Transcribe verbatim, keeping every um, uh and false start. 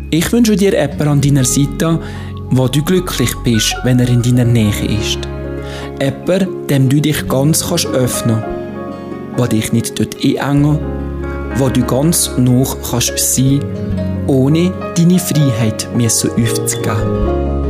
Ich wünsche dir jemanden an deiner Seite, wo du glücklich bist, wenn er in deiner Nähe ist. Jemanden, dem du dich ganz kannst öffnen, wo dich nicht dort einengen, wo du ganz noch kannst sein, ohne deine Freiheit mir so aufzugeben.